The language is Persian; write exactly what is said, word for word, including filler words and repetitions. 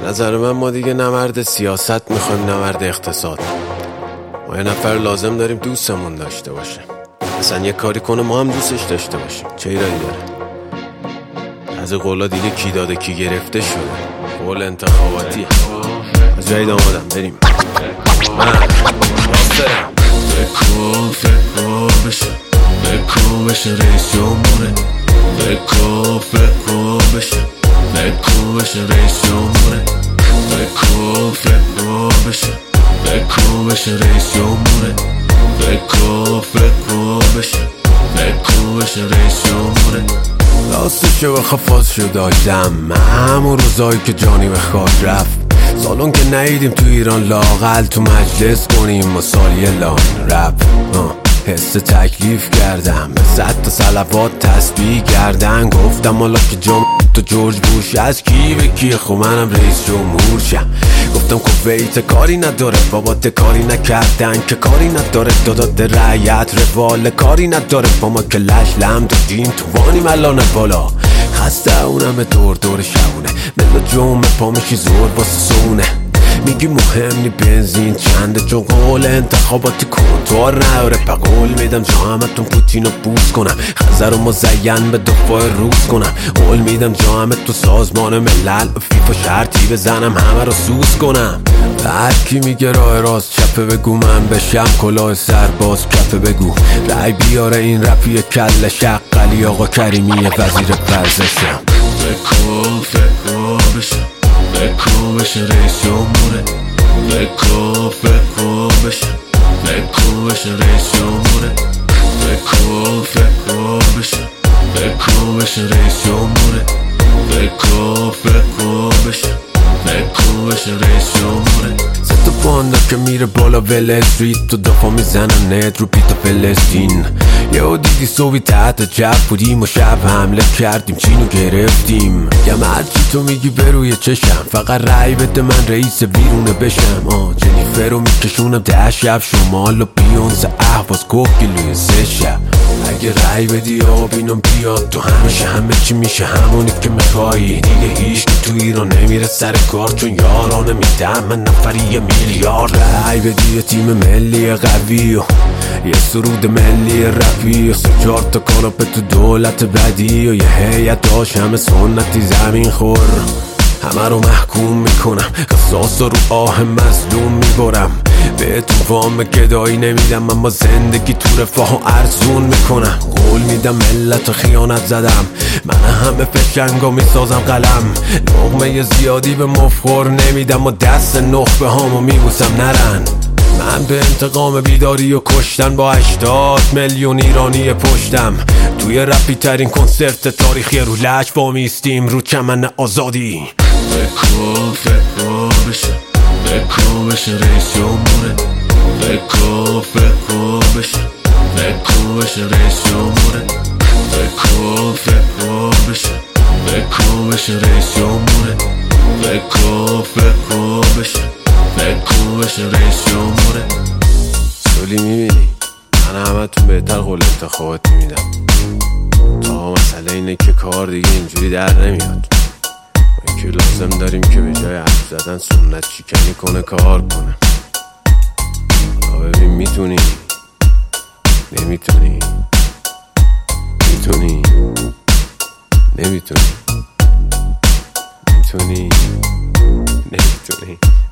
نظر من ما دیگه نه مرد سیاست میخوایم نه مرد اقتصاد. ما یه نفر لازم داریم دوستمون داشته باشه، اصلا یه کاری کنه ما هم دوستش داشته باشیم. چه ایرادی داره؟ از قولا دیگه کی داده کی گرفته شده، قول انتخاباتی. از جایی آمدم بریم. من ناصرم. فکر فکر بشه، فکر بشه رئیس جمهوره. فکر فکر بشه، فکر بشه رئیس جمهوره. فکر فکر بشه، فکر بشه رئیس جمهوره. فکر فکر بشه، فکر بشه رئیس جمهوره. راستشو بخوا فازشو داشتم من همون روزایی که جانی به خاک رفت. سالون که نیدیم تو ایران، لاقل تو مجلس کنیم و سالیه لان رپ. حس تکلیف کردم به صد تا صلوات تسبیح کردن. گفتم حالا که جمع تو جورج بوش از کی به کی، خب منم رئیس جمهور شم. گفتم کویت کاری نداره، بابات کاری نکردن که کاری نداره. دادات رعیت روال کاری نداره، با ما که لش لم دادیم تو وانیم الان بالا. خسته اونم دور دور شونه، ملا جمعه پا میشی زور واسه سونه. میگی مهم نی بنزین چنده، چون قول انتخاباتی کنتور نداره. پا قول میدم جا همتون پوتینو بوس کنم، خزر و مزین به دفاع روز کنم. قول میدم جا همه تو سازمان ملل فیفا شرطی بزنم همه رو سوز کنم. هر کی میگه راه راست چپه بگو، من بشم کلاه سرباز کفه بگو. رای بیاره این رپی کل شقلی آقا کریمی وزیر ورزشم. فکر فکر بشه، فکر بشه رئیس جمهوره. فکر فکر بشه، فکر بشه رئیس جمهوره. فکر فکر بشه، فکر بشه رئیس جمهوره. فکر فکر بشه، فکر بشه رئیس جمهوره. ست پاندا که میره بالا ول استریت، تو دفاع میزنن نت رو پیتا فلسطین. یهو دیدی صبحی تحت جب بودیم و شب حمله کردیم چینو گرفتیم. یم هرچی تو میگی بروی چشم، فقط رای بده من رئیس بیرونه بشم. آه جنیفر رو میکشونم ده شب شمال و بیونس احواز کوکیلوی سه شب. اگه رای بدی آبینم بیاد تو، همیشه همه چی میشه همونی که میخوایی. دیگه هیچ تو ایران نمیره سر کار، چون یارانه میدم من نفری یه میلیارد. رای بدی یه تیم ملی قوی و یه سرود ملی رپی و سه چهار تا کاناپه تو دولت بدی و یه هیئت داشت همه سنتی زمین خور. همه رو محکوم میکنم، قصاص رو آه مظلوم میبرم. بهتون وام گدایی نمیدم، اما زندگی تو رفاه و ارزون میکنم. قول میدم ملت خیانت زدم، من همه فشنگا میسازم قلم. لقمه زیادی به مفخور نمیدم و دست نخبه هامو میبوسم نرن. من به انتقام بیداری و کشتن با هشتاد میلیون ایرانی پشتم. توی رپی ترین کنسرت تاریخی رو لج وامیستیم رو چمن آزادی. فکر فکر بشه، فکر بشه رئیس جمهوره. فکر فکر بشه، فکر بشه رئیس جمهوره. فکر فکر بشه، فکر بشه رئیس جمهوره. فکر فکر بشه، فکر بشه رئیس جمهوره. سولی میبینی من همه تون بهتر قول انتخاباتی میدم. تا مسئله اینه که کار دیگه اینجوری در نمیاد. ما که لازم داریم که به جای حرف زدن سنت شکنی کنه کار کنه. حالا ببین میتونی نمیتونی، میتونی نمیتونی، میتونی نمیتونی.